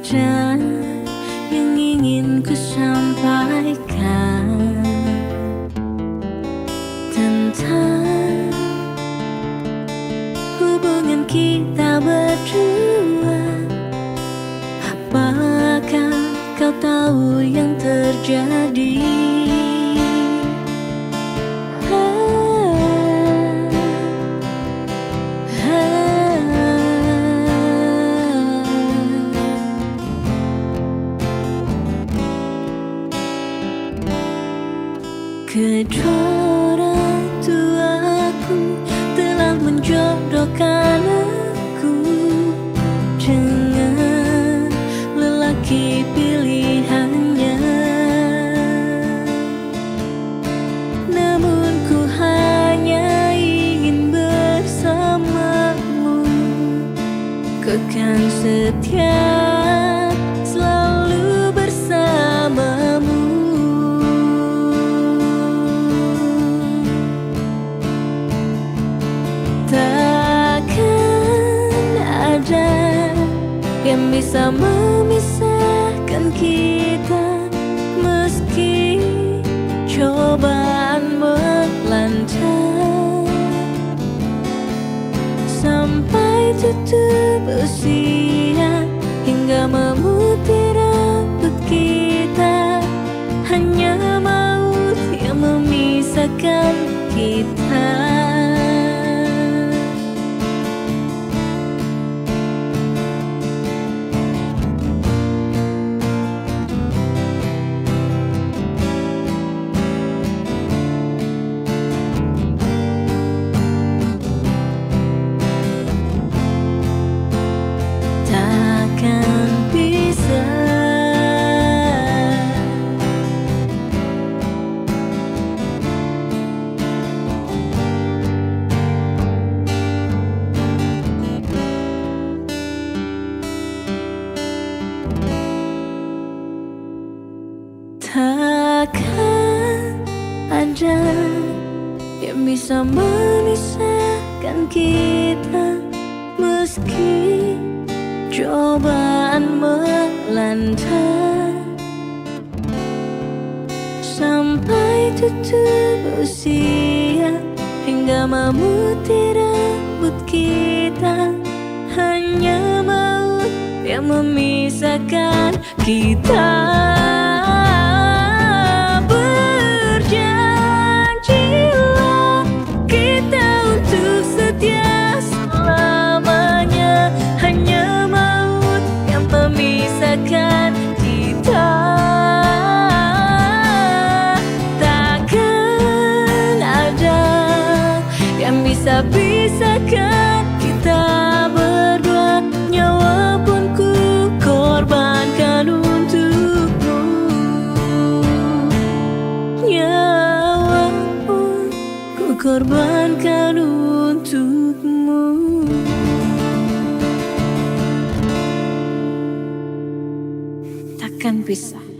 ada yang ingin ku sampaikan tentang hubungan kita berdua. Apakah kau tahu yang terjadi? Kedua orang tuaku telah menjodohkan aku dengan lelaki pilihannya. Namun ku hanya ingin bersamamu, kekal setia selalu bersamamu. Takkan ada yang bisa memisahkan kita, meski cobaan melanda. Sampai tutup usia hingga memutih rambut kita, hanya maut yang memisahkan kita. Takkan ada yang bisa memisahkan kita, meski cobaan melanda. Sampai tutup usia hingga memutih rambut kita, hanya maut yang memisahkan kita. Bisa-bisakah kita berdua, nyawa pun ku korbankan untukmu. Nyawa pun ku korbankan untukmu. Takkan bisa.